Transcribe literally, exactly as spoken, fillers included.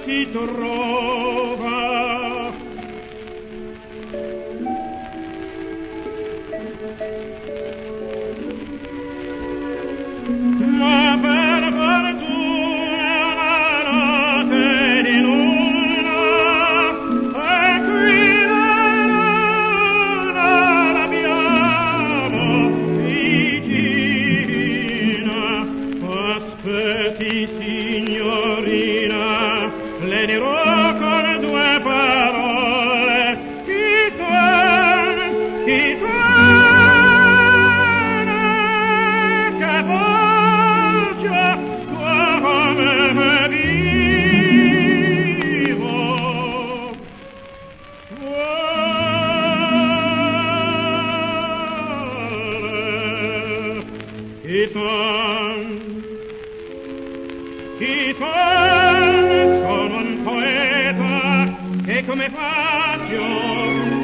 si trova. Ma per fortuna la notte di luna e qui la luna l'abbiamo vicina. Aspetti, signorina, le dirò con due parole. Chi tiene, chi tiene, che voce come vivo. Chi tiene, chi tiene, sono un poeta e come faccio